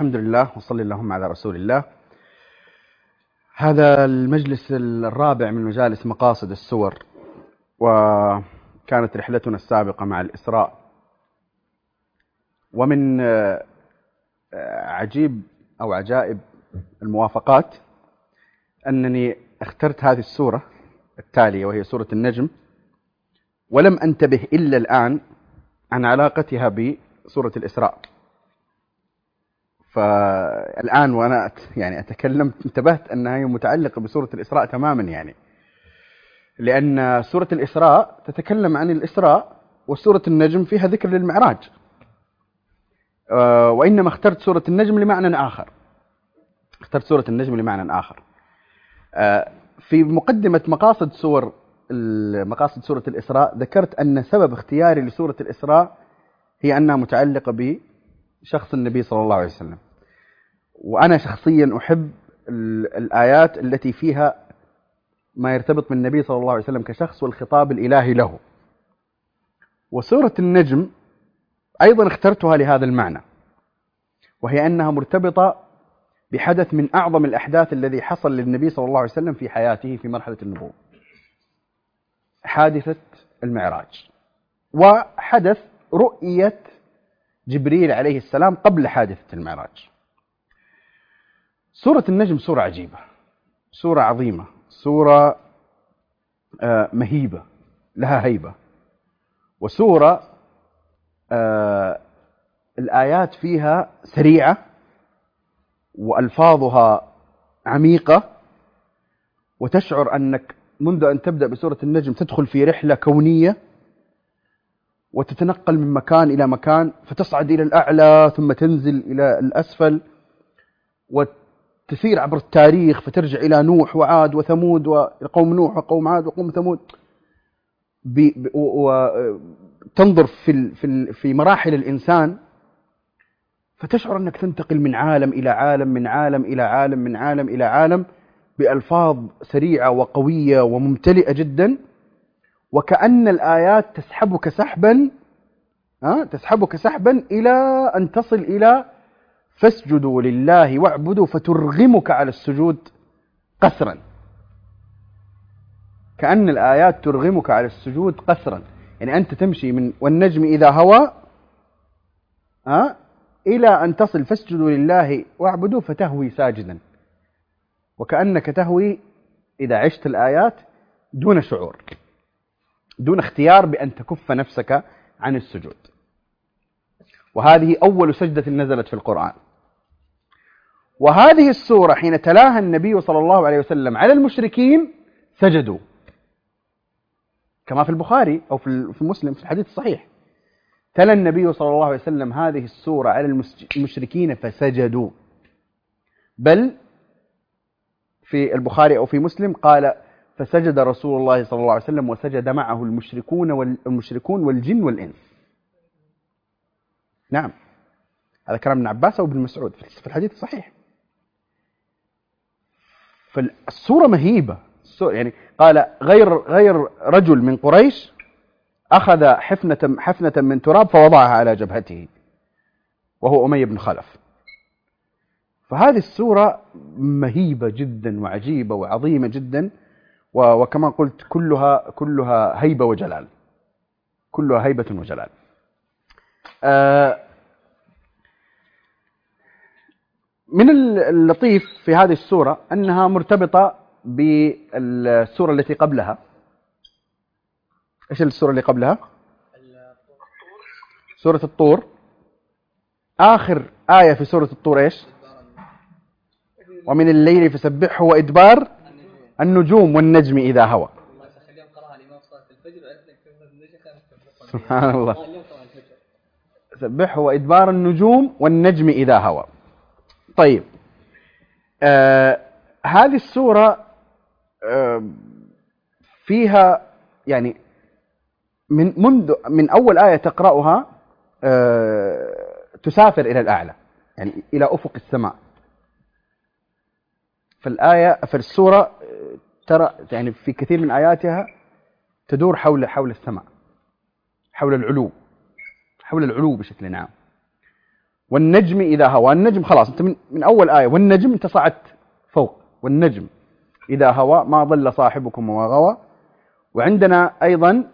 الحمد لله وصلى اللهم على رسول الله. هذا المجلس الرابع من مجالس مقاصد السور، وكانت رحلتنا السابقة مع الإسراء. ومن عجيب أو عجائب الموافقات أنني اخترت هذه السورة التالية وهي سورة النجم، ولم أنتبه إلا الآن عن علاقتها بسورة الإسراء. فالآن وأنا أتكلم انتبهت أنها متعلقة بسورة الإسراء تماما، لأن سورة الإسراء تتكلم عن الإسراء، وسورة النجم فيها ذكر للمعراج، وإنما اخترت سورة النجم لمعنى آخر. في مقدمة مقاصد سورة الإسراء ذكرت أن سبب اختياري لسورة الإسراء هي أنها متعلقة بشخص النبي صلى الله عليه وسلم، وأنا شخصيا أحب الآيات التي فيها ما يرتبط بالنبي صلى الله عليه وسلم كشخص والخطاب الإلهي له. وسورة النجم أيضا اخترتها لهذا المعنى، وهي أنها مرتبطة بحدث من أعظم الأحداث الذي حصل للنبي صلى الله عليه وسلم في حياته في مرحلة النبوة، حادثة المعراج، وحدث رؤية جبريل عليه السلام قبل حادثة المعراج. سورة النجم سورة عجيبة، سورة عظيمة، سورة مهيبة لها هيبة، وسورة الآيات فيها سريعة وألفاظها عميقة، وتشعر أنك منذ أن تبدأ بسورة النجم تدخل في رحلة كونية وتتنقل من مكان إلى مكان، فتصعد إلى الأعلى ثم تنزل إلى الأسفل وتسير عبر التاريخ، فترجع إلى نوح وعاد وثمود وقوم نوح وقوم عاد وقوم ثمود، وتنظر في مراحل الإنسان، فتشعر أنك تنتقل من عالم إلى عالم، من عالم إلى عالم، من عالم إلى عالم، بألفاظ سريعة وقوية وممتلئة جدا، وكأن الآيات تسحبك سحبا إلى أن تصل إلى فاسجدوا لله واعبدوا، فترغمك على السجود قسرا. كأن الآيات ترغمك على السجود قسرا، أنت تمشي من والنجم إذا هوى إلى أن تصل فاسجدوا لله واعبدوا فتهوي ساجدا، وكأنك تهوي إذا عشت الآيات دون شعور، دون اختيار بأن تكف نفسك عن السجود. وهذه أول سجدة نزلت في القرآن. وهذه السورة حين تلاها النبي صلى الله عليه وسلم على المشركين سجدوا، كما في البخاري أو في مسلم في الحديث الصحيح، تلا النبي صلى الله عليه وسلم هذه السورة على المشركين فسجدوا. بل في البخاري أو في مسلم قال فسجد رسول الله صلى الله عليه وسلم وسجد معه المشركون والجن والإنس. نعم، هذا كلام ابن عباس أو ابن مسعود في الحديث الصحيح. فالسورة مهيبة، قال غير رجل من قريش أخذ حفنة من تراب فوضعها على جبهته، وهو أمية بن خلف. فهذه السورة مهيبة جدا وعجيبة وعظيمة جدا، وكما قلت كلها هيبة وجلال، كلها هيبة وجلال. من اللطيف في هذه السورة أنها مرتبطة بالسورة التي قبلها. إيش السورة اللي قبلها؟ سورة الطور. آخر آية في سورة الطور إيش؟ ومن الليل فسبحه وإدبار النجوم والنجم إذا هوى. سبحان الله. سبحه وإدبار النجوم والنجم إذا هوى. طيب، هذه السورة فيها من أول آية تقرأها تسافر إلى الأعلى، إلى أفق السماء. في السورة ترى في كثير من آياتها تدور حول السماء، حول العلو بشكل عام. والنجم إذا هوى. النجم خلاص أنت من أول آية والنجم أنت صعدت فوق. والنجم إذا هوى ما ضل صاحبكم وما غوى. وعندنا أيضا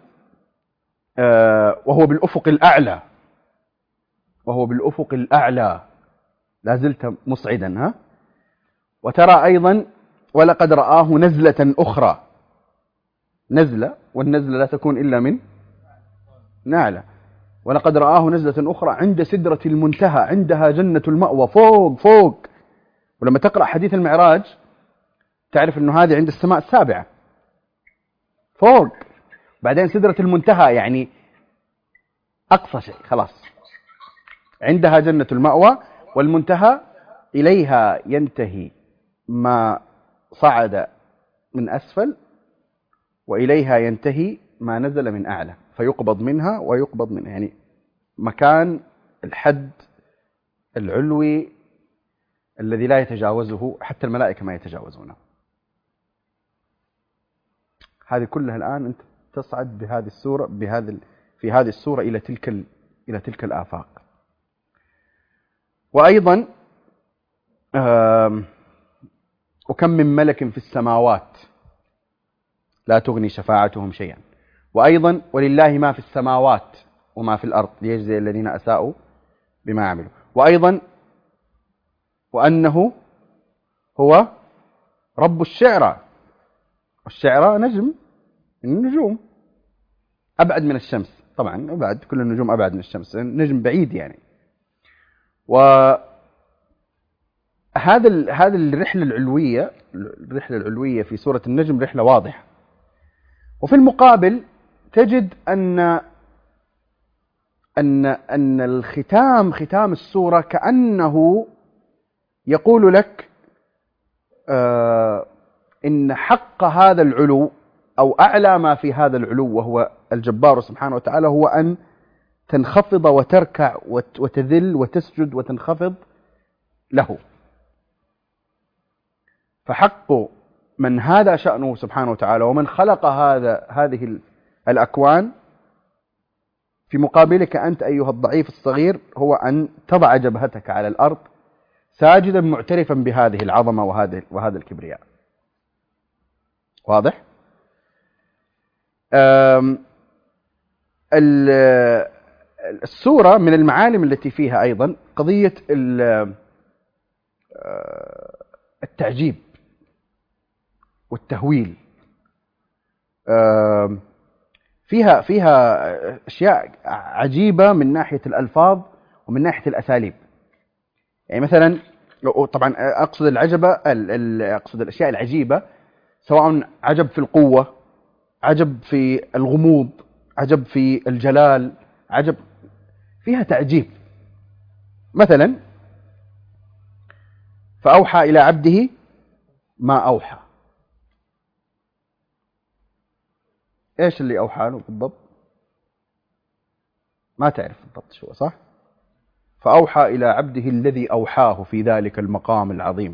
وهو بالأفق الأعلى. وهو بالأفق الأعلى لا زلت مصعدا. ها. وترى أيضا ولقد رآه نزلة أخرى. نزلة، والنزلة لا تكون إلا من نعلة. ولقد رآه نزلة أخرى عند سدرة المنتهى عندها جنة المأوى. فوق فوق. ولما تقرأ حديث المعراج تعرف أنه هذه عند السماء السابعة فوق. بعدين سدرة المنتهى يعني أقصى شيء خلاص. عندها جنة المأوى والمنتهى إليها ينتهي ما صعد من أسفل وإليها ينتهي ما نزل من أعلى، فيقبض منها ويقبض منها، يعني مكان الحد العلوي الذي لا يتجاوزه حتى الملائكة ما يتجاوزونه. هذه كلها الآن أنت تصعد بهذه السورة في هذه السورة إلى تلك الآفاق. وأيضا وكم من ملك في السماوات لا تغني شفاعتهم شيئا. وأيضا ولله ما في السماوات وما في الأرض ليجزي الذين أساءوا بما عملوا. وأيضا وأنه هو رب الشعرى. الشعرى نجم من النجوم أبعد من الشمس طبعا، أبعد، كل النجوم أبعد من الشمس، نجم بعيد يعني. وهذا الرحلة العلوية في سورة النجم رحلة واضحة. وفي المقابل تجد أن ختام السورة كأنه يقول لك إن حق هذا العلو أو أعلى ما في هذا العلو وهو الجبار سبحانه وتعالى هو أن تنخفض وتركع وتذل وتسجد وتنخفض له. فحق من هذا شأنه سبحانه وتعالى ومن خلق هذه الأكوان في مقابلك أنت أيها الضعيف الصغير هو أن تضع جبهتك على الأرض ساجدا معترفا بهذه العظمة وهذا الكبرياء. واضح؟ السورة من المعالم التي فيها أيضا قضية التعجيب والتهويل. فيها أشياء عجيبة من ناحية الألفاظ ومن ناحية الأساليب. يعني مثلا طبعا أقصد أقصد الأشياء العجيبة، سواء عجب في القوة، عجب في الغموض، عجب في الجلال، عجب فيها تعجيب. مثلا فأوحى إلى عبده ما أوحى. إيش اللي أوحى له بالضبط؟ ما تعرف بالضبط شو، صح؟ فأوحى إلى عبده الذي أوحاه في ذلك المقام العظيم.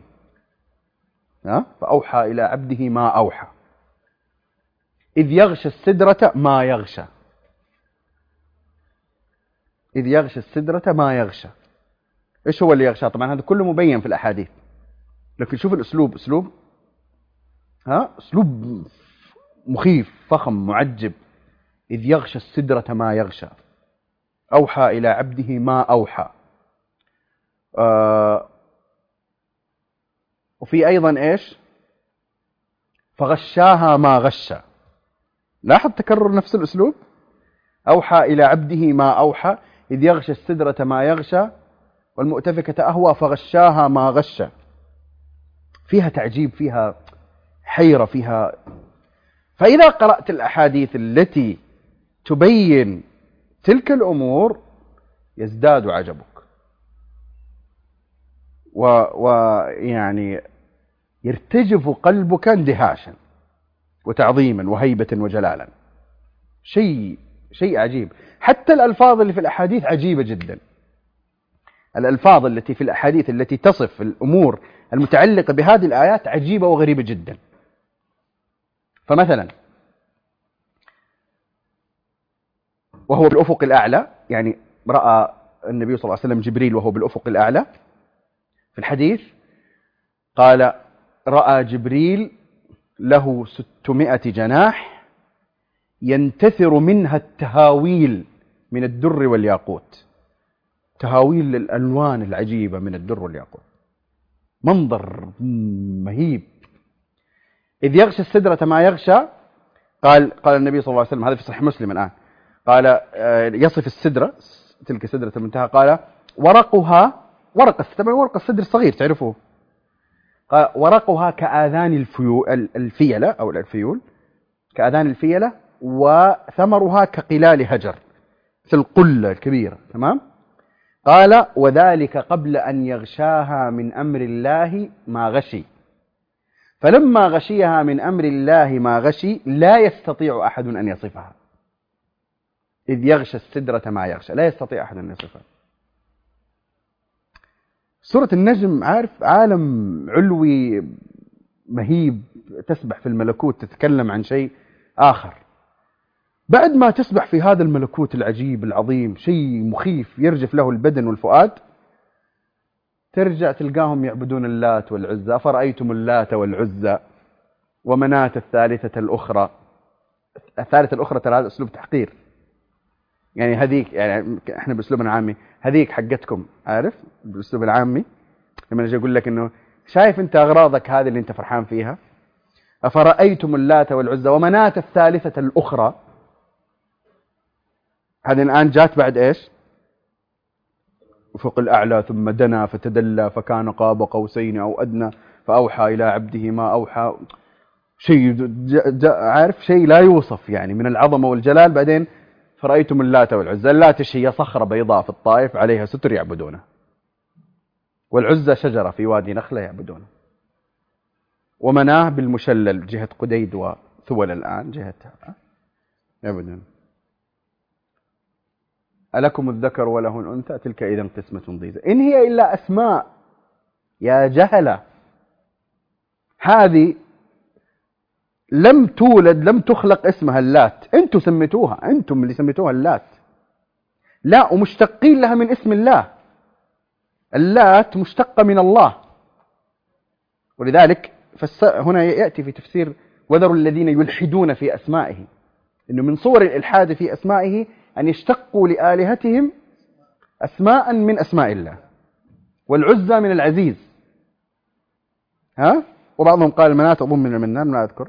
فأوحى إلى عبده ما أوحى إذ يغشى السدرة ما يغشى. إذ يغشى السدرة ما يغشى. إيش هو اللي يغشى؟ طبعا هذا كله مبين في الأحاديث، لكن شوف الأسلوب، أسلوب مخيف فخم معجب. إذ يغشى السدرة ما يغشى أوحى إلى عبده ما أوحى. وفي أيضا إيش؟ فغشاها ما غشى. لاحظ تكرر نفس الأسلوب. أوحى إلى عبده ما أوحى إذ يغشى السدرة ما يغشى والمؤتفكة أهوى فغشاها ما غشى. فيها تعجيب، فيها حيرة، فيها. فإذا قرأت الأحاديث التي تبين تلك الأمور يزداد عجبك ويعني يرتجف قلبك اندهاشا وتعظيما وهيبة وجلالا. شيء عجيب. حتى الألفاظ اللي في الأحاديث عجيبة جدا. الألفاظ التي في الأحاديث التي تصف الأمور المتعلقة بهذه الآيات عجيبة وغريبة جدا. فمثلا وهو بالأفق الأعلى، يعني رأى النبي صلى الله عليه وسلم جبريل وهو بالأفق الأعلى في الحديث، قال رأى جبريل له 600 جناح ينتثر منها التهاويل من الدر والياقوت، تهاويل الألوان العجيبة من الدر والياقوت، منظر مهيب. إذ يغشى السدرة ما يغشى، قال النبي صلى الله عليه وسلم، هذا في صحيح مسلم الآن، قال يصف السدرة، تلك سدرة المنتهى، قال ورقها، ورق السدر الصغير تعرفوه، قال ورقها كآذان الفيلة أو الفيول، كآذان الفيلة، وثمرها كقلال هجر، مثل القلة الكبيرة، تمام. قال وذلك قبل أن يغشاها من أمر الله ما غشي، فلما غشيها من أمر الله ما غشي لا يستطيع أحد أن يصفها. إذ يغشى السدرة ما يغشى، لا يستطيع أحد أن يصفها. سورة النجم، عارف، عالم علوي مهيب، تسبح في الملكوت، تتكلم عن شيء آخر. بعد ما تسبح في هذا الملكوت العجيب العظيم، شيء مخيف يرجف له البدن والفؤاد، ترجع تلقاهم يعبدون اللات والعزى. أفرأيتم اللات والعزى ومناة الثالثة الأخرى. الثالثة الأخرى ترى هذا أسلوب تحقير، يعني هذيك، يعني احنا بأسلوبنا العامي هذيك حقتكم، عارف، بالأسلوب العامي لما نجي أقول لك إنه شايف أنت أغراضك هذه اللي أنت فرحان فيها، أفرأيتم اللات والعزى ومناة الثالثة الأخرى. هذه الآن جات بعد إيش؟ أفق الأعلى ثم دنا فتدلى فكان قاب قوسين أو أدنى فأوحى إلى عبده ما أوحى. شيء عارف، شيء لا يوصف يعني من العظمة والجلال. بعدين فرأيتم اللات والعزى. اللات هي صخرة بيضاء في الطائف عليها ستر يعبدونه، والعزى شجرة في وادي نخلة يعبدونه، ومناه بالمشلل جهة قديد وثول الآن جهتها يعبدون. ألكم الذكر وله الأنثى تلك إذا قسمة ضيزى إن هي إلا أسماء يا جهلة. هذه لم تولد، لم تخلق اسمها اللات، أنتم سميتوها، أنتم اللي سميتوها اللات. لا، ومشتقين لها من اسم الله. اللات مشتقة من الله، ولذلك هنا يأتي في تفسير وذروا الذين يلحدون في أسمائه، إنه من صور الإلحاد في أسمائه أن يشتقوا لآلهتهم أسماء من أسماء الله، والعزى من العزيز، وبعضهم قال المناة أظن من المنان، لا أذكر.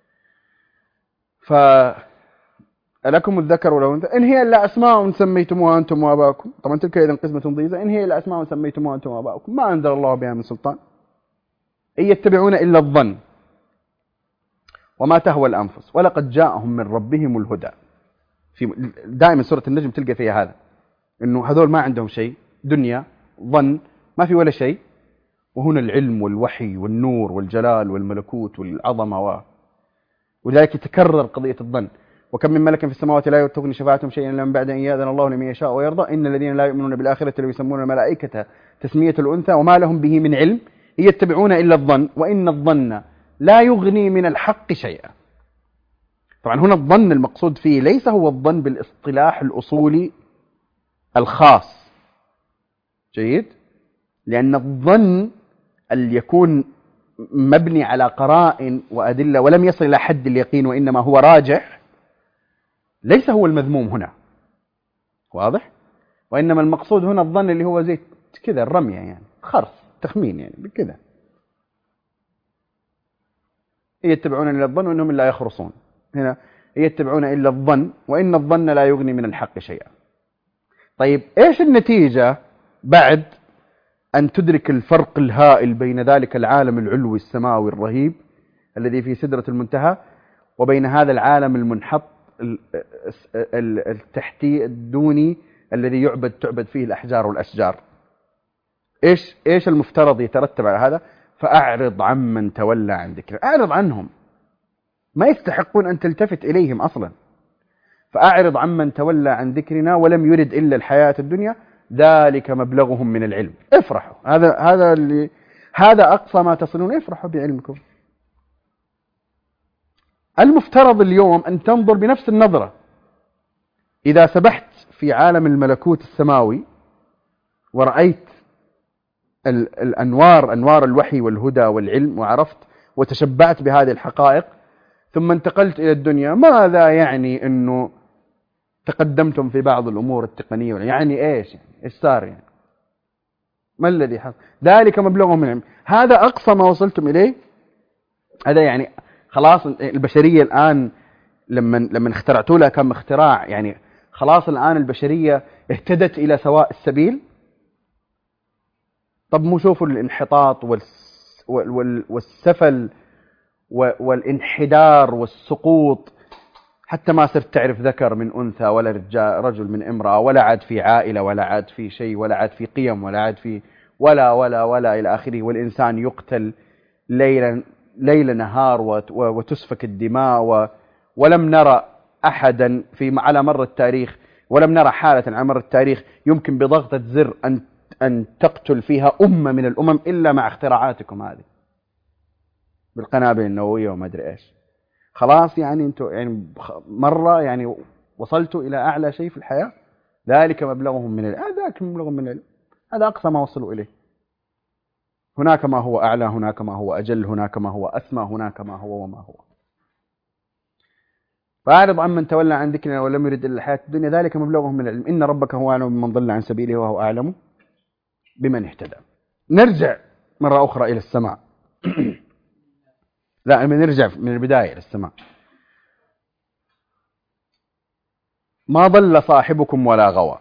فألكم الذكر وله الأنثى إن هي إلا أسماء سميتموها أنتم وآباؤكم. طبعا تلك إذا قسمة ضيزى إن هي إلا أسماء سميتموها أنتم وآباؤكم ما أنزل الله بها من سلطان إن يتبعون إلا الظن وما تهوى الأنفس ولقد جاءهم من ربهم الهدى. في دائما سورة النجم تلقى فيها هذا، إنه هذول ما عندهم شيء، دنيا ظن ما في ولا شيء، وهنا العلم والوحي والنور والجلال والملكوت والعظمة ولذلك يتكرر قضية الظن. وكم من ملك في السماوات لا تغني شفاعتهم شيئا إلا من بعد أن يأذن الله لمن يشاء ويرضى إن الذين لا يؤمنون بالآخرة لو يسمون الملائكة تسمية الأنثى وما لهم به من علم إن يتبعون إلا الظن وإن الظن لا يغني من الحق شيئا. طبعا هنا الظن المقصود فيه ليس هو الظن بالاصطلاح الأصولي الخاص، جيد، لأن الظن اللي يكون مبني على قرائن وأدلة ولم يصل إلى حد اليقين وإنما هو راجح ليس هو المذموم هنا، واضح؟ وإنما المقصود هنا الظن اللي هو زي كذا الرمية، يعني خرص تخمين، يعني بكذا يتبعون إلا الظن وإنهم لا يخرصون. هنا يتبعون إلا الظن وإن الظن لا يغني من الحق شيئا. طيب إيش النتيجة بعد أن تدرك الفرق الهائل بين ذلك العالم العلوي السماوي الرهيب الذي في سدرة المنتهى وبين هذا العالم المنحط التحتي الدوني الذي تعبد فيه الأحجار والأشجار؟ إيش المفترض يترتب على هذا؟ فأعرض عمن تولى عن ذكر. أعرض عنهم، ما يستحقون أن تلتفت إليهم أصلا. فأعرض عمن تولى عن ذكرنا ولم يرد إلا الحياة الدنيا ذلك مبلغهم من العلم. افرحوا، هذا أقصى ما تصلون، افرحوا بعلمكم. المفترض اليوم أن تنظر بنفس النظرة. إذا سبحت في عالم الملكوت السماوي ورأيت الأنوار، أنوار الوحي والهدى والعلم، وعرفت وتشبعت بهذه الحقائق، ثم انتقلت إلى الدنيا، ماذا يعني أنه تقدمتم في بعض الأمور التقنية؟ يعني إيش؟ إيش صار يعني؟ ما الذي حصل؟ ذلك مبلغهم من العلم. هذا أقصى ما وصلتم إليه. هذا يعني خلاص البشرية الآن لما اخترعتوا لها كم اختراع، يعني خلاص الآن البشرية اهتدت إلى سواء السبيل. طب مو شوفوا الانحطاط والسفل والانحدار والسقوط، حتى ما صرت تعرف ذكر من أنثى ولا رجل من امرأة، ولا عاد في عائلة، ولا عاد في شيء، ولا عاد في قيم، ولا عاد في ولا إلى آخره. والإنسان يقتل ليل نهار وتسفك الدماء، ولم نرى أحدا على مر التاريخ، ولم نرى حالة على مر التاريخ يمكن بضغطة زر أن تقتل فيها أمة من الأمم إلا مع اختراعاتكم هذه بالقنابل النووية وما أدري إيش. خلاص يعني أنتوا يعني مرة يعني وصلتوا إلى أعلى شيء في الحياة. ذلك مبلغهم من العلم، ذاك مبلغهم من العلم، هذا أقصى ما وصلوا إليه. هناك ما هو أعلى، هناك ما هو أجل، هناك ما هو أسمى، هناك ما هو وما هو. فأعرض عمن تولى عن ذكرنا ولم يرد إلا الحياة الدنيا، ذلك مبلغهم من العلم، إن ربك هو أعلم بمن ضل عن سبيله وهو أعلم بمن اهتدى. نرجع مرة أخرى إلى السماء. لا، نرجع من البداية إلى السماء. ما ضل صاحبكم ولا غوى.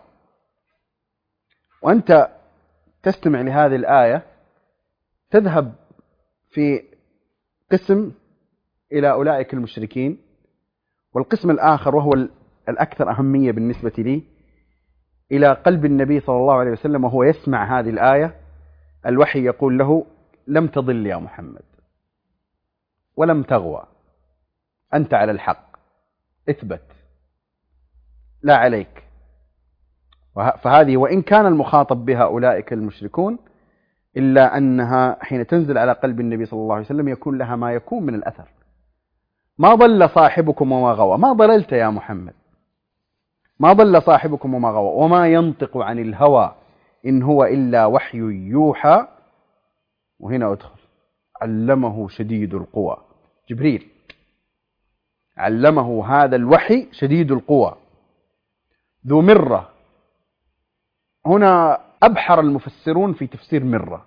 وأنت تستمع لهذه الآية تذهب في قسم إلى أولئك المشركين، والقسم الآخر وهو الأكثر أهمية بالنسبة لي إلى قلب النبي صلى الله عليه وسلم وهو يسمع هذه الآية. الوحي يقول له: لم تضل يا محمد ولم تغوى، أنت على الحق، اثبت، لا عليك. فهذه وإن كان المخاطب بها أولئك المشركون، إلا أنها حين تنزل على قلب النبي صلى الله عليه وسلم يكون لها ما يكون من الأثر. ما ضل صاحبكم وما غوى، ما ضللت يا محمد، ما ضل صاحبكم وما غوى، وما ينطق عن الهوى إن هو إلا وحي يوحى. وهنا أدخل: علمه شديد القوى، جبريل علمه هذا الوحي شديد القوى ذو مرة. هنا أبحر المفسرون في تفسير مرة،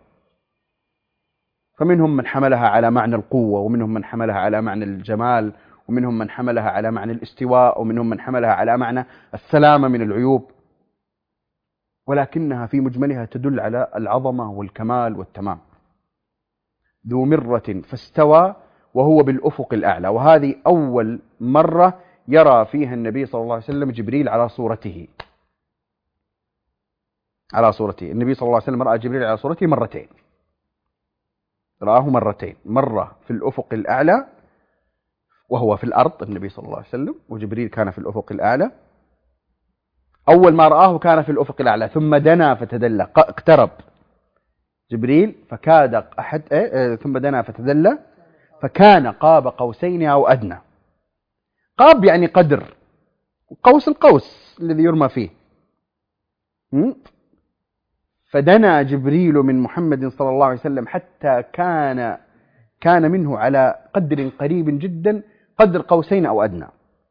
فمنهم من حملها على معنى القوة، ومنهم من حملها على معنى الجمال، ومنهم من حملها على معنى الاستواء، ومنهم من حملها على معنى السلامة من العيوب، ولكنها في مجملها تدل على العظمة والكمال والتمام. ذو مرة فاستوى وهو بالأفق الأعلى. وهذه أول مرة يرى فيها النبي صلى الله عليه وسلم جبريل على صورته. النبي صلى الله عليه وسلم رأى جبريل على صورته مرتين، رآه مرتين، مرة في الأفق الأعلى وهو في الأرض النبي صلى الله عليه وسلم، وجبريل كان في الأفق الأعلى. أول ما رآه كان في الأفق الأعلى، ثم دنا فتدلى، اقترب جبريل فكاد ثم دنا فتدلى فكان قاب قوسين أو أدنى. قاب يعني قدر، قوس القوس الذي يرمى فيه. فدنا جبريل من محمد صلى الله عليه وسلم حتى كان منه على قدر قريب جدا، قدر قوسين أو أدنى.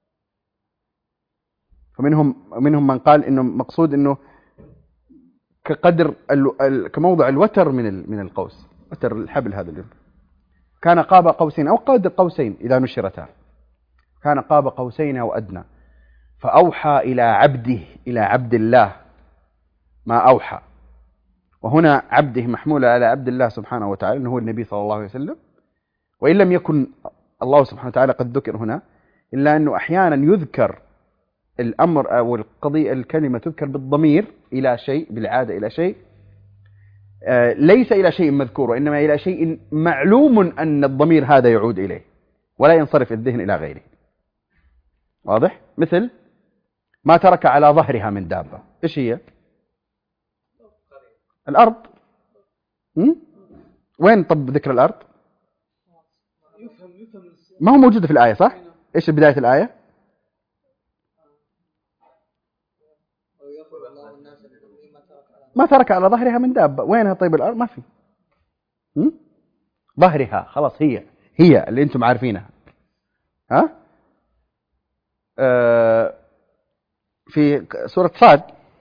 فمنهم من قال إنه مقصود إنه كقدر كموضع الوتر من القوس، وتر الحبل هذا اليوم. كان قاب قوسين أو قدر قوسين إذا نشرتا، كان قاب قوسين أو أدنى. فأوحى إلى عبد الله ما أوحى. وهنا عبده محمولة على عبد الله سبحانه وتعالى أنه هو النبي صلى الله عليه وسلم، وإن لم يكن الله سبحانه وتعالى قد ذكر هنا، إلا أنه أحيانا يذكر الأمر أو القضية، الكلمة تذكر بالضمير إلى شيء، بالعادة إلى شيء ليس إلى شيء مذكور، وإنما إلى شيء معلوم أن الضمير هذا يعود إليه، ولا ينصرف الذهن إلى غيره. واضح؟ مثل ما ترك على ظهرها من دابة، إيش هي؟ الأرض. وين طب ذكر الأرض؟ ما هو موجود في الآية، صح؟ إيش بداية الآية؟ ما ترك على ظهرها من دابة. وينها طيب الأرض؟ ما في. ظهرها خلاص، هي اللي أنتم عارفينها. ها؟ في سورة صاد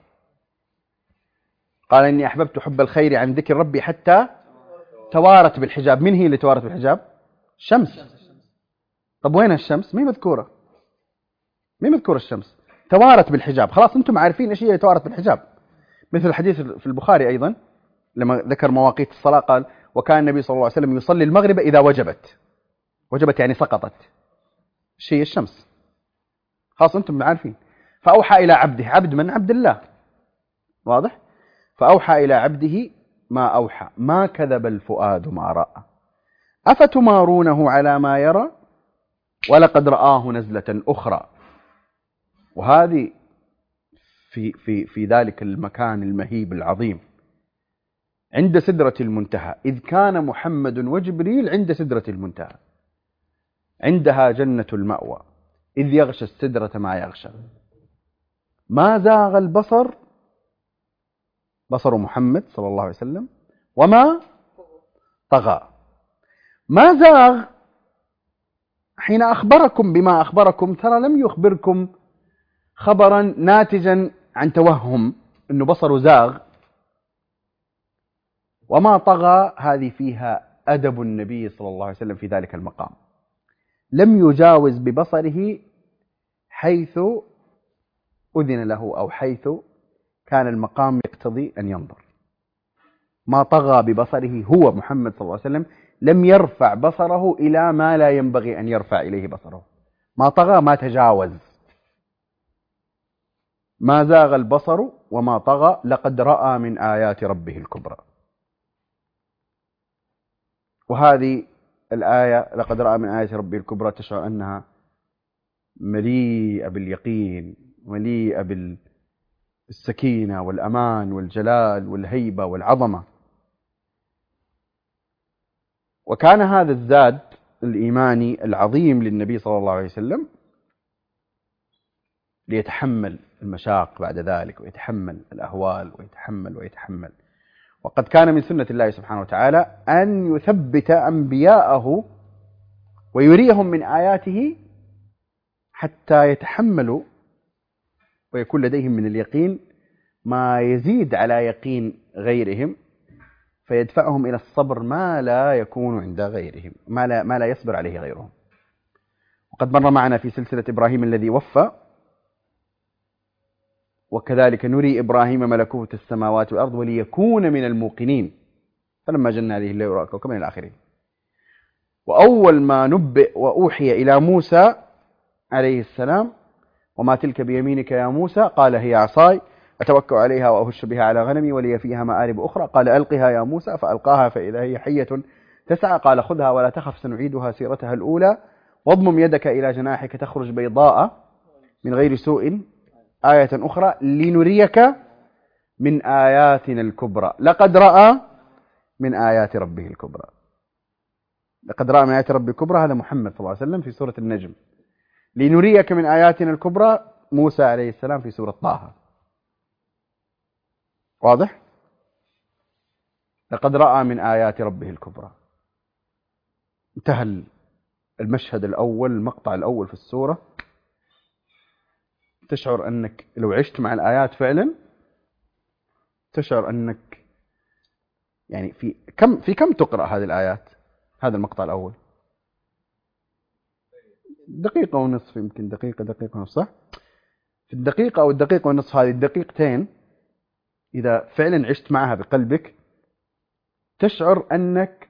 قال إني أحببت حب الخير عن ذكر ربي حتى توارت بالحجاب. من هي اللي توارت بالحجاب؟ الشمس. طب وين الشمس؟ مين مذكورة الشمس؟ توارت بالحجاب. خلاص أنتم عارفين إيش هي توارت بالحجاب. مثل الحديث في البخاري أيضا لما ذكر مواقيت الصلاة قال وكان النبي صلى الله عليه وسلم يصلي المغرب إذا وجبت يعني سقطت شيء الشمس. خلاص أنتم عارفين. فأوحى إلى عبده، عبد من؟ عبد الله. واضح؟ فأوحى إلى عبده ما أوحى ما كذب الفؤاد ما رأى أفتمارونه على ما يرى ولقد رآه نزلة أخرى. وهذه في ذلك المكان المهيب العظيم عند سدرة المنتهى، إذ كان محمد وجبريل عند سدرة المنتهى عندها جنة المأوى إذ يغشى السدرة ما يغشى ما زاغ البصر، بصر محمد صلى الله عليه وسلم، وما طغى. ما زاغ حين أخبركم بما أخبركم ترى لم يخبركم خبرا ناتجا عن توهم أنه بصره زاغ. وما طغى هذه فيها أدب النبي صلى الله عليه وسلم في ذلك المقام، لم يجاوز ببصره حيث أذن له أو حيث كان المقام يقتضي أن ينظر. ما طغى ببصره هو محمد صلى الله عليه وسلم، لم يرفع بصره إلى ما لا ينبغي أن يرفع إليه بصره. ما طغى ما تجاوز. ما زاغ البصر وما طغى لقد رأى من آيات ربه الكبرى. وهذه الآية لقد رأى من آيات ربه الكبرى تشعر أنها مليئة باليقين، مليئة بالسكينة والأمان والجلال والهيبة والعظمة. وكان هذا الزاد الإيماني العظيم للنبي صلى الله عليه وسلم ليتحمل المشاق بعد ذلك ويتحمل الأهوال ويتحمل. وقد كان من سنة الله سبحانه وتعالى أن يثبت أنبياءه ويريهم من آياته حتى يتحملوا ويكون لديهم من اليقين ما يزيد على يقين غيرهم، فيدفعهم إلى الصبر ما لا يكون عند غيرهم، ما لا يصبر عليه غيرهم. وقد مر معنا في سلسلة إبراهيم الذي وفى، وكذلك نري إبراهيم ملكوت السماوات والأرض وليكون من الموقنين فلما جن عليه الليل رأى كوكبا إلى آخره. وأول ما نبئ وأوحي إلى موسى عليه السلام وما تلك بيمينك يا موسى قال هي عصاي أتوكل عليها وأهش بها على غنمي ولي فيها مآرب أخرى قال ألقها يا موسى فألقاها فإذا هي حية تسعى قال خذها ولا تخف سنعيدها سيرتها الأولى واضمم يدك إلى جناحك تخرج بيضاء من غير سوء آية أخرى لنريك من آياتنا الكبرى. لقد رأى من آيات ربه الكبرى. لقد رأى من آيات ربه الكبرى هذا محمد صلى الله عليه وسلم في سورة النجم. لنريك من آياتنا الكبرى موسى عليه السلام في سورة طه. واضح؟ لقد رأى من آيات ربه الكبرى. انتهى المشهد الأول، المقطع الأول في السورة. تشعر أنك لو عشت مع الآيات فعلا تشعر أنك يعني في كم تقرأ هذه الآيات؟ هذا المقطع الأول دقيقة ونصف، يمكن دقيقة ونصف، صح؟ في الدقيقة أو الدقيقة ونصف هذه الدقيقتين إذا فعلا عشت معها بقلبك تشعر أنك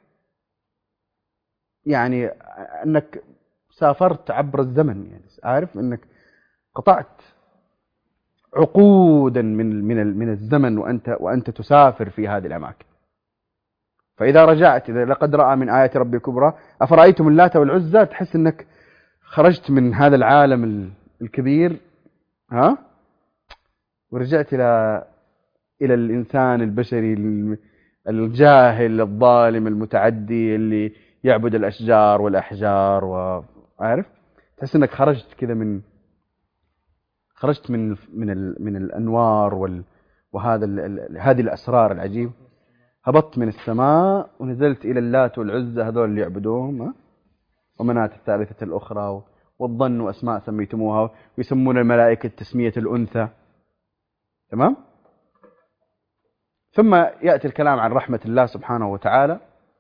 يعني أنك سافرت عبر الزمن، يعني عارف أنك قطعت عقودا من الزمن وأنت تسافر في هذه الأماكن. فإذا رجعت إذا لقد رأى من آيات ربي الكبرى أفرأيتم اللات والعزى تحس أنك خرجت من هذا العالم الكبير ورجعت إلى الإنسان البشري الجاهل الظالم المتعدي اللي يعبد الأشجار والأحجار وعارف تحس أنك خرجت كذا من خرجت من الأنوار هذه الأسرار العجيبة. هبطت من السماء ونزلت إلى اللات والعزى هذول اللي يعبدوهم، ومناة الثالثة الأخرى، والظن وأسماء سميتموها، ويسمون الملائكة تسمية الأنثى. تمام؟ ثم يأتي الكلام عن رحمة الله سبحانه وتعالى: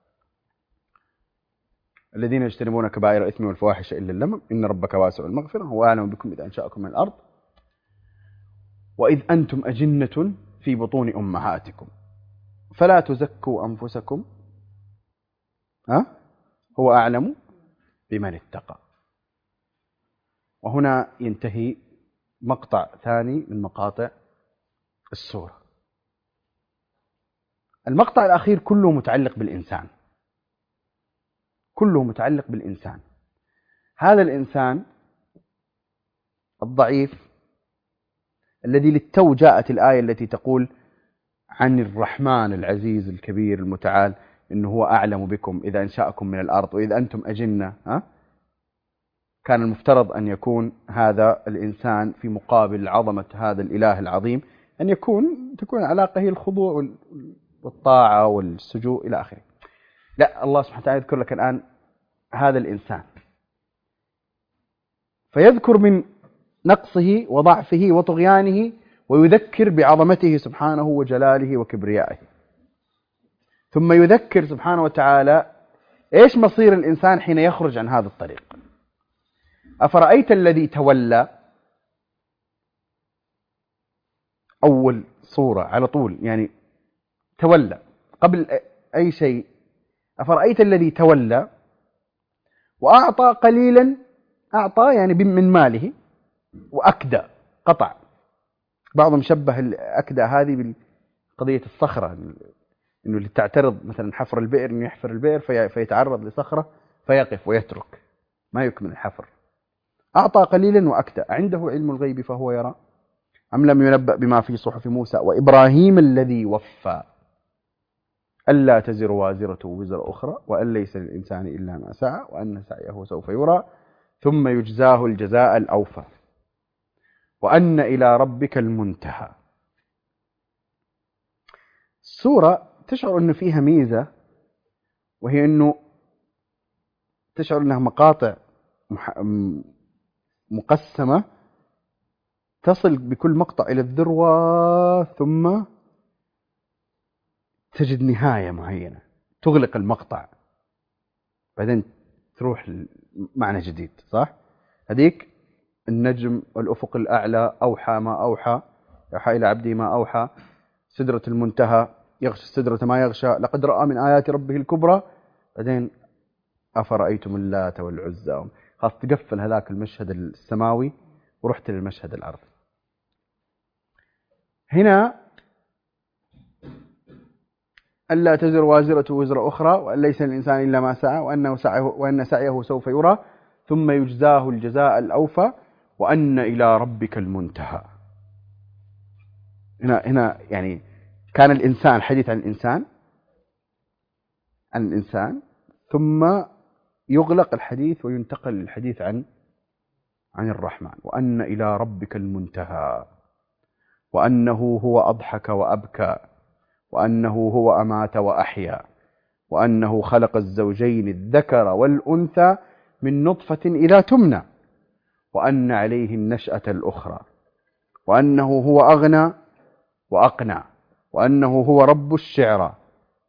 الذين يجتنبون كبائر الإثم والفواحش إلا اللمم إن ربك واسع المغفرة هو أعلم بكم إذ أنشأكم من الأرض وإذ أنتم أجنة في بطون أمهاتكم فلا تزكوا أنفسكم هو أعلم بمن اتقى. وهنا ينتهي مقطع ثاني من مقاطع السورة. المقطع الأخير كله متعلق بالإنسان، كله متعلق بالإنسان. هذا الإنسان الضعيف الذي للتو جاءت الآية التي تقول عن الرحمن العزيز الكبير المتعال إنه هو أعلم بكم إذا أنشأكم من الأرض وإذ أنتم أجنة. كان المفترض أن يكون هذا الإنسان في مقابل عظمة هذا الإله العظيم أن تكون العلاقة هي الخضوع والطاعة والسجود إلى آخره. لا، الله سبحانه وتعالى يذكر لك الآن هذا الإنسان، فيذكر من نقصه وضعفه وطغيانه ويذكر بعظمته سبحانه وجلاله وكبريائه، ثم يذكر سبحانه وتعالى إيش مصير الإنسان حين يخرج عن هذا الطريق. أفرأيت الذي تولى، أول صورة على طول يعني تولى قبل أي شيء. أفرأيت الذي تولى وأعطى قليلا، أعطى يعني من ماله، وأكدى قطع. بعضهم شبه الأكدى هذه بقضية الصخرة، إنه اللي تعترض مثلا حفر البئر، إنه يحفر البئر فيتعرض لصخرة فيقف ويترك ما يكمل الحفر. أعطى قليلا وأكدى، عنده علم الغيب فهو يرى أم لم ينبأ بما في صحف موسى وإبراهيم الذي وفى ألا تزر وازرة وزر أخرى وأن ليس للإنسان إلا ما سعى وأن سعيه سوف يرى ثم يجزاه الجزاء الأوفى وأن إلى ربك المنتهى. السورة تشعر أنه فيها ميزة، وهي أنه تشعر أنها مقاطع مقسمة تصل بكل مقطع إلى الذروة، ثم تجد نهاية معينة تغلق المقطع، بعدين تروح معنى جديد. صح؟ هذيك النجم والأفق الأعلى أوحى ما أوحى، يوحى إلى عبده ما أوحى، سدرة المنتهى يغشى السدرة ما يغشى، لقد رأى من آيات ربه الكبرى. بعدين أفرأيتم اللات والعزى، خلاص تقفل هذاك المشهد السماوي ورحت للمشهد الأرضي. هنا ألا تزر وازرة وزر أخرى وأن ليس للإنسان إلا ما سعى وأن سعيه سوف يرى ثم يجزاه الجزاء الأوفى وأن إلى ربك المنتهى. هنا يعني كان الإنسان حديث عن الإنسان ثم يغلق الحديث وينتقل للحديث عن الرحمن، وأن إلى ربك المنتهى، وأنه هو أضحك وأبكى، وأنه هو أمات وأحيا، وأنه خلق الزوجين الذكر والأنثى من نطفة إذا تمنى، وأن عليه النشأة الأخرى، وأنه هو أغنى وأقنى، وأنه هو رب الشعرى،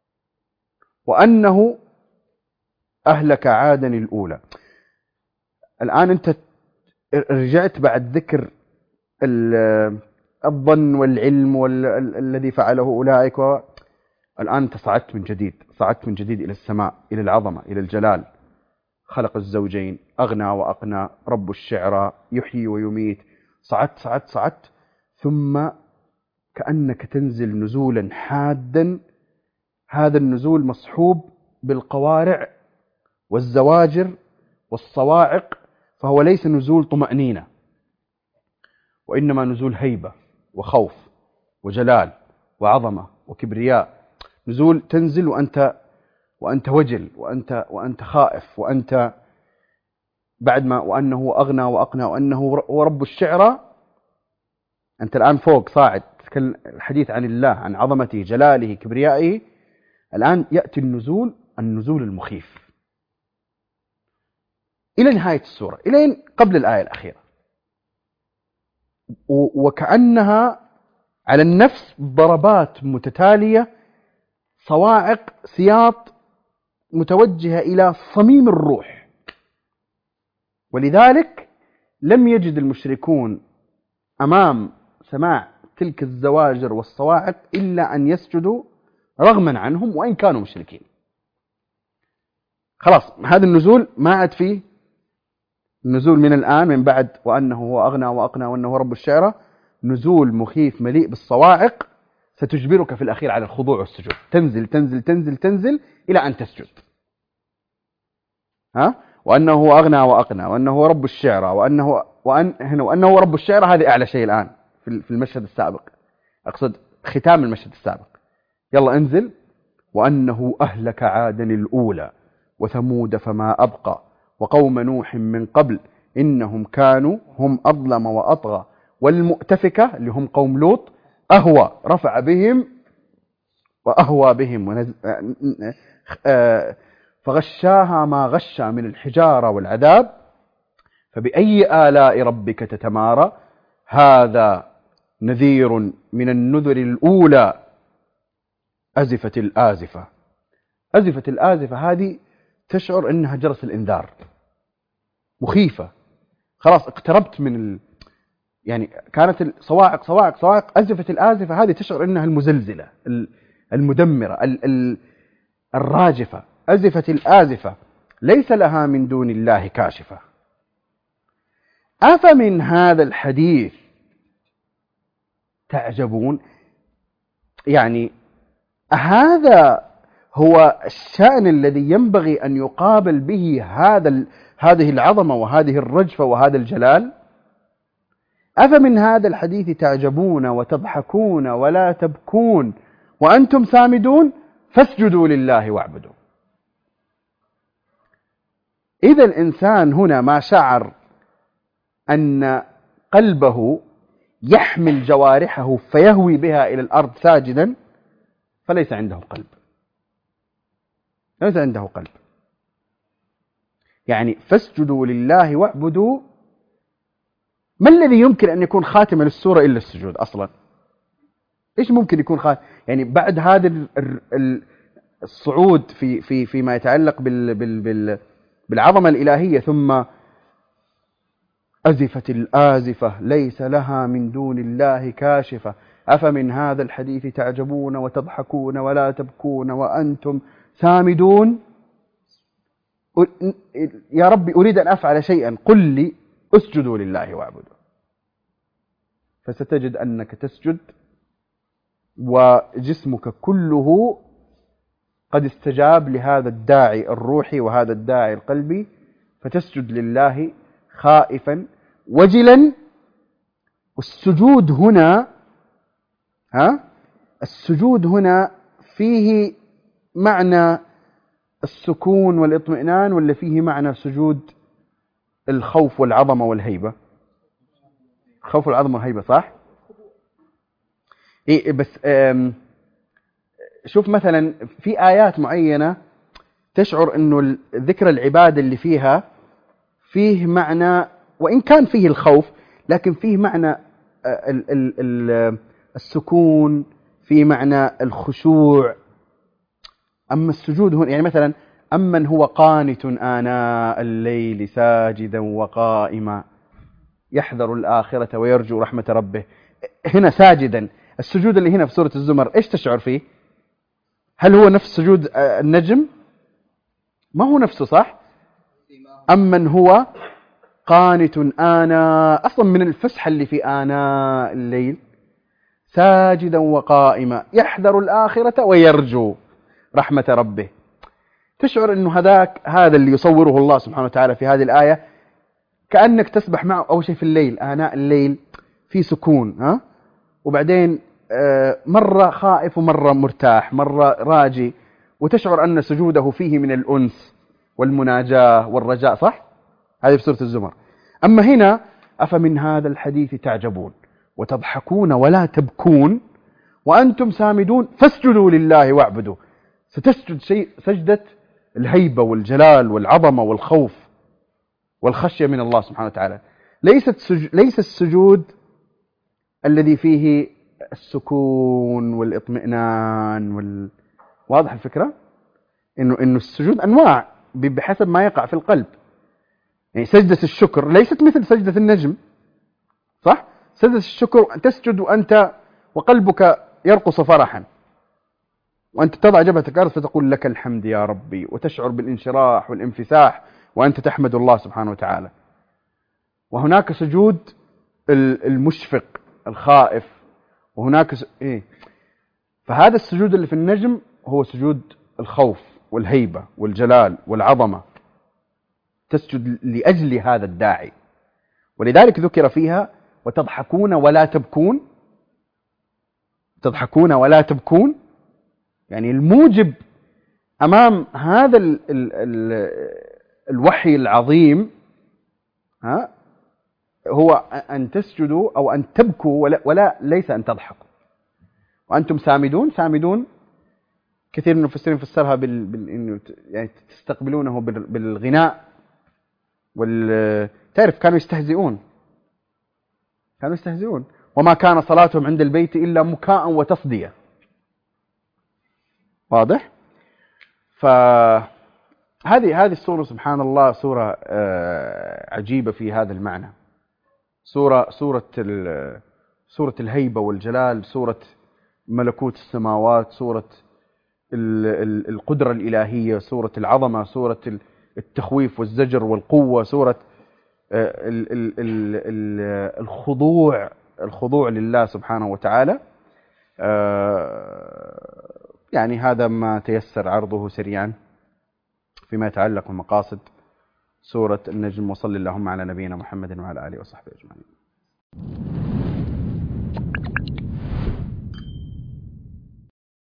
وأنه أهلك عادا الأولى. الآن أنت رجعت بعد ذكر الظن والعلم الذي فعله أولئك، الآن أنت صعدت من جديد إلى السماء، إلى العظمة، إلى الجلال. خلق الزوجين، أغنى وأقنى، رب الشعرى، يحيي ويميت. صعدت ثم كأنك تنزل نزولا حادا، هذا النزول مصحوب بالقوارع والزواجر والصواعق، فهو ليس نزول طمأنينة، وإنما نزول هيبة وخوف وجلال وعظمة وكبرياء. نزول تنزل وأنت وجل، وأنت خائف، وأنت بعد ما وأنه أغنى وأقنى، وأنه هو رب الشعرى. أنت الآن فوق صاعد الحديث عن الله، عن عظمته، جلاله، كبريائه. الآن يأتي النزول المخيف إلى نهاية السورة، إلى قبل الآية الأخيرة، وكأنها على النفس ضربات متتالية، صواعق، سياط متوجهة إلى صميم الروح. ولذلك لم يجد المشركون أمام سماع تلك الزواجر والصواعق إلا أن يسجدوا رغما عنهم وإن كانوا مشركين. خلاص هذا النزول ما عاد فيه النزول من الآن من بعد وأنه هو أغنى وأقنى وأنه هو رب الشعرى، نزول مخيف مليء بالصواعق ستجبرك في الأخير على الخضوع والسجود، تنزل تنزل تنزل تنزل إلى أن تسجد. وأنه هو أغنى وأقنى وأنه هو رب الشعرى وأنه هو رب الشعرى. هذه أعلى شيء الآن في المشهد السابق، أقصد ختام المشهد السابق. يلا انزل. وأنه أهلك عادا الأولى وثمود فما أبقى وقوم نوح من قبل إنهم كانوا هم أظلم وأطغى والمؤتفكة اللي هم قوم لوط أهوى رفع بهم وأهوى بهم فغشاها ما غشى من الحجارة والعذاب فبأي آلاء ربك تتمارى هذا نذير من النذر الأولى أزفت الآزفة. أزفت الآزفة هذه تشعر أنها جرس الإنذار، مخيفة. خلاص اقتربت من يعني كانت الصواعق صواعق صواعق، أزفت الآزفة هذه تشعر أنها المزلزلة المدمرة الراجفة. أزفت الآزفة ليس لها من دون الله كاشفة. أفمن هذا الحديث تعجبون؟ يعني هذا هو الشأن الذي ينبغي أن يقابل به هذه العظمة وهذه الرجفة وهذا الجلال. أفمن هذا الحديث تعجبون وتضحكون ولا تبكون وأنتم سامدون فاسجدوا لله واعبدوا. إذا الإنسان هنا ما شعر أن قلبه يحمل جوارحه فيهوي بها إلى الأرض ساجدا فليس عنده قلب، ليس عنده قلب. يعني فاسجدوا لله واعبدوا، ما الذي يمكن أن يكون خاتمة للسورة إلا السجود أصلا؟ إيش ممكن يكون خاتمة؟ يعني بعد هذا الصعود فيما يتعلق بالعظمة الإلهية، ثم أزفت الآزفة ليس لها من دون الله كاشفة أفمن هذا الحديث تعجبون وتضحكون ولا تبكون وأنتم سامدون. يا ربي أريد أن أفعل شيئا قل لي اسجدوا لله واعبدوا، فستجد أنك تسجد وجسمك كله قد استجاب لهذا الداعي الروحي وهذا الداعي القلبي، فتسجد لله خائفا وجلا. والسجود هنا السجود هنا فيه معنى السكون والاطمئنان ولا فيه معنى سجود الخوف والعظمة والهيبة؟ الخوف والعظمة والهيبة صح؟ إيه بس شوف مثلا في آيات معينة تشعر أنه ذكر العبادة اللي فيها فيه معنى، وإن كان فيه الخوف لكن فيه معنى السكون، فيه معنى الخشوع. أما السجود هنا يعني مثلا أمن هو قانت آناء الليل ساجدا وقائما يحذر الآخرة ويرجو رحمة ربه، هنا ساجدا. السجود اللي هنا في سورة الزمر إيش تشعر فيه؟ هل هو نفس سجود النجم؟ ما هو نفسه صح؟ أمن هو قانت آناء، أصلا من الفسحة اللي في آناء الليل ساجدا وقائما يحذر الآخرة ويرجو رحمة ربه. تشعر أنه هذا اللي يصوره الله سبحانه وتعالى في هذه الآية كأنك تسبح معه أول شيء في الليل، آناء الليل في سكون، وبعدين مرة خائف ومرة مرتاح، مرة راجي، وتشعر أن سجوده فيه من الأنس والمناجاة والرجاء صح؟ هذه في سورة الزمر. أما هنا أفمن هذا الحديث تعجبون وتضحكون ولا تبكون وأنتم سامدون فاسجدوا لله واعبدوا. ستسجد سجدة الهيبة والجلال والعظمة والخوف والخشية من الله سبحانه وتعالى. ليس السجود الذي فيه السكون والاطمئنان واضح الفكرة؟ إنه السجود أنواع بحسب ما يقع في القلب. يعني سجدة الشكر ليست مثل سجدة النجم، صح؟ سجدة الشكر تسجد وأنت وقلبك يرقص فرحا، وأنت تضع جبهتك الأرض فتقول لك الحمد يا ربي، وتشعر بالانشراح والانفساح وأنت تحمد الله سبحانه وتعالى. وهناك سجود المشفق الخائف، وهناك فهذا السجود اللي في النجم هو سجود الخوف والهيبة والجلال والعظمة، تسجد لأجل هذا الداعي. ولذلك ذكر فيها وتضحكون ولا تبكون. تضحكون ولا تبكون يعني الموجب أمام هذا الوحي العظيم هو أن تسجدوا أو أن تبكوا ولا ليس أن تضحكوا. وأنتم سامدون. سامدون كثير من المفسرين فسرها إنه يعني تستقبلونه بالغناء تعرف كانوا يستهزئون. وما كان صلاتهم عند البيت إلا مكاء وتصدية. واضح؟ فهذه السورة سبحان الله سورة عجيبة في هذا المعنى. سورة الهيبة والجلال، سورة ملكوت السماوات، سورة القدرة الإلهية، سورة العظمة، سورة التخويف والزجر والقوة، سورة الخضوع لله سبحانه وتعالى. يعني هذا ما تيسر عرضه سريعا فيما يتعلق بمقاصد سورة النجم. وصل اللهم على نبينا محمد وعلى آله وصحبه أجمعين.